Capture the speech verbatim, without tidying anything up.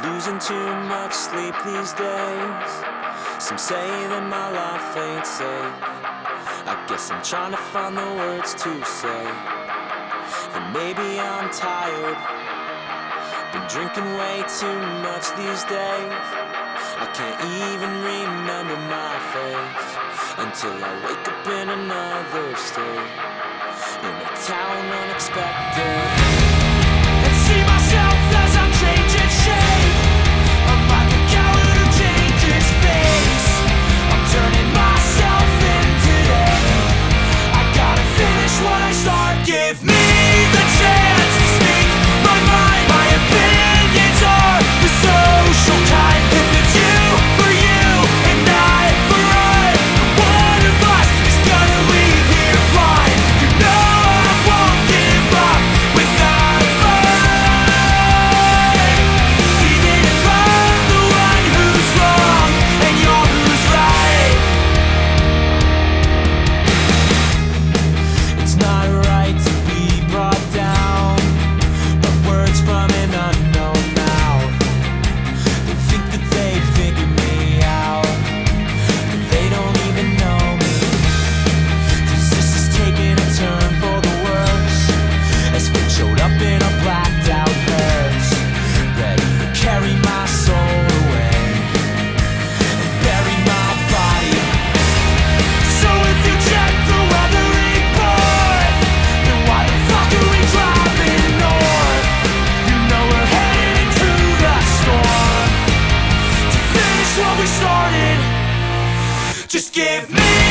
losing too much sleep these days. Some say that my life ain't safe. I guess I'm trying to find the words to say that maybe I'm tired. Been drinking way too much these days. I can't even remember my face until I wake up in another state, in a town unexpected, and see myself as I'm changing shape. I'm like a coward who changes face. I'm turning myself in today. I gotta finish what I start. Give me the chance to speak my mind. My opinions are the social kind. If it's you for you and I for I, one of us is gonna leave here blind. You know I won't give up without a fight, even if I'm the one who's wrong and you're who's right. It's not right to be brought down by words from an unknown mouth. They think that they figured me out, but they don't even know me. 'Cause this is taking a turn for the worse, as fate showed up in a blacked out hearse, ready to carry my soul away and bury my body. So if you check the weather report, then why the fuck are we driving north? You know we're headed into the storm to finish what we started. Just give me